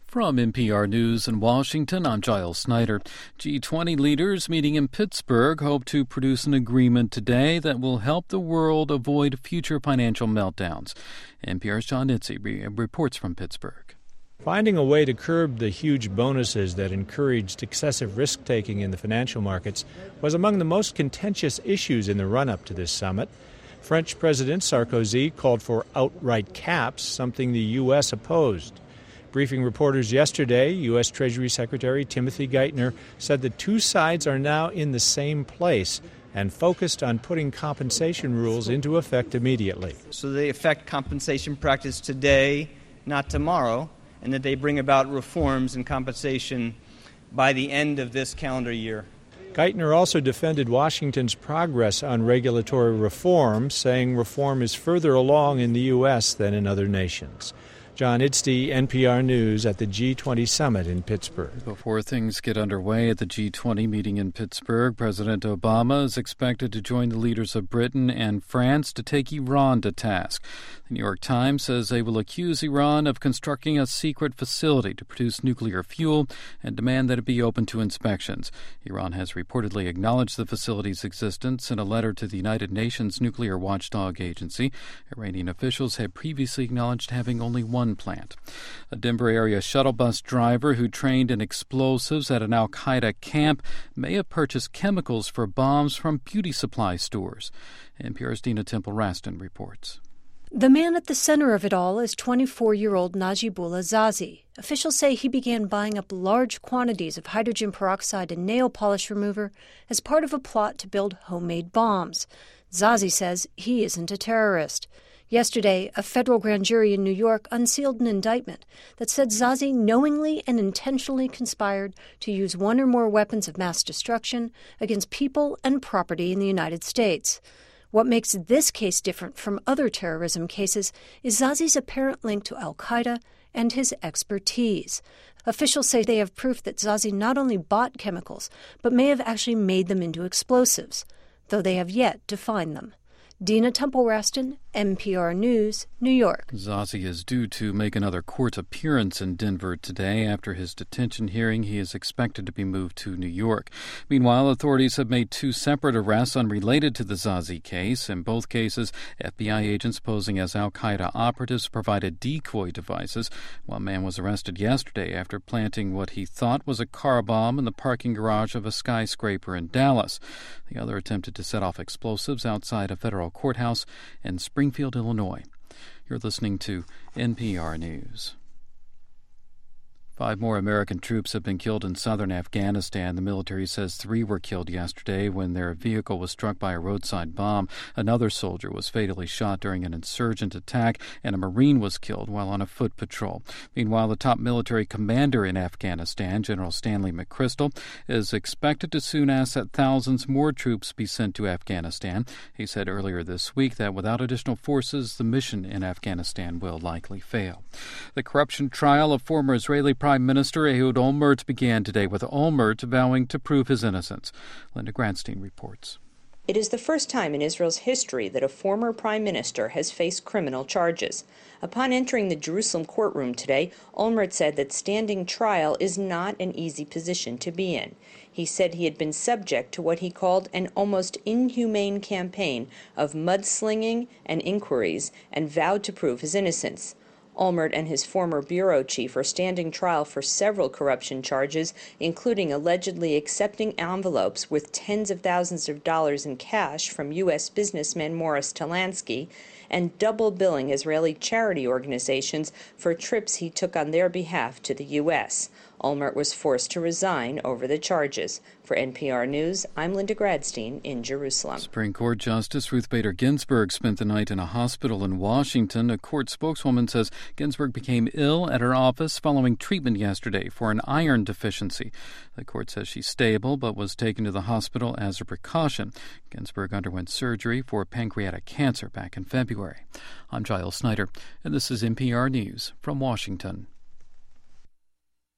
From NPR News in Washington, I'm Giles Snyder. G20 leaders meeting in Pittsburgh hope to produce an agreement today that will help the world avoid future financial meltdowns. NPR's John Itzy reports from Pittsburgh. Finding a way to curb the huge bonuses that encouraged excessive risk-taking in the financial markets was among the most contentious issues in the run-up to this summit. French President Sarkozy called for outright caps, something the U.S. opposed. Briefing reporters yesterday, U.S. Treasury Secretary Timothy Geithner said the two sides are now in the same place and focused on putting compensation rules into effect immediately. So they affect compensation practice today, not tomorrow, and that they bring about reforms in compensation by the end of this calendar year. Geithner also defended Washington's progress on regulatory reform, saying reform is further along in the U.S. than in other nations. John Itzy, NPR News, at the G20 summit in Pittsburgh. Before things get underway at the G20 meeting in Pittsburgh, President Obama is expected to join the leaders of Britain and France to take Iran to task. The New York Times says they will accuse Iran of constructing a secret facility to produce nuclear fuel and demand that it be open to inspections. Iran has reportedly acknowledged the facility's existence in a letter to the United Nations nuclear watchdog agency. Iranian officials had previously acknowledged having only one plant. A Denver area shuttle bus driver who trained in explosives at an al-Qaeda camp may have purchased chemicals for bombs from beauty supply stores. NPR's Dina Temple-Raston reports. The man at the center of it all is 24-year-old Najibullah Zazi. Officials say he began buying up large quantities of hydrogen peroxide and nail polish remover as part of a plot to build homemade bombs. Zazi says he isn't a terrorist. Yesterday, a federal grand jury in New York unsealed an indictment that said Zazi knowingly and intentionally conspired to use one or more weapons of mass destruction against people and property in the United States. What makes this case different from other terrorism cases is Zazi's apparent link to al-Qaeda and his expertise. Officials say they have proof that Zazi not only bought chemicals, but may have actually made them into explosives, though they have yet to find them. Dina Temple-Raston, NPR News, New York. Zazi is due to make another court appearance in Denver today. After his detention hearing, he is expected to be moved to New York. Meanwhile, authorities have made two separate arrests unrelated to the Zazi case. In both cases, FBI agents posing as al-Qaeda operatives provided decoy devices. One man was arrested yesterday after planting what he thought was a car bomb in the parking garage of a skyscraper in Dallas. The other attempted to set off explosives outside a federal courthouse in Springfield, Illinois. You're listening to NPR News. 5 more American troops have been killed in southern Afghanistan. The military says 3 were killed yesterday when their vehicle was struck by a roadside bomb. Another soldier was fatally shot during an insurgent attack, and a Marine was killed while on a foot patrol. Meanwhile, the top military commander in Afghanistan, General Stanley McChrystal, is expected to soon ask that thousands more troops be sent to Afghanistan. He said earlier this week that without additional forces, the mission in Afghanistan will likely fail. The corruption trial of former Israeli Prime Minister Ehud Olmert began today, with Olmert vowing to prove his innocence. Linda Gradstein reports. It is the first time in Israel's history that a former prime minister has faced criminal charges. Upon entering the Jerusalem courtroom today, Olmert said that standing trial is not an easy position to be in. He said he had been subject to what he called an almost inhumane campaign of mudslinging and inquiries, and vowed to prove his innocence. Olmert and his former bureau chief are standing trial for several corruption charges, including allegedly accepting envelopes with tens of thousands of dollars in cash from U.S. businessman Morris Talansky and double billing Israeli charity organizations for trips he took on their behalf to the U.S. Olmert was forced to resign over the charges. For NPR News, I'm Linda Gradstein in Jerusalem. Supreme Court Justice Ruth Bader Ginsburg spent the night in a hospital in Washington. A court spokeswoman says Ginsburg became ill at her office following treatment yesterday for an iron deficiency. The court says she's stable but was taken to the hospital as a precaution. Ginsburg underwent surgery for pancreatic cancer back in February. I'm Giles Snyder, and this is NPR News from Washington.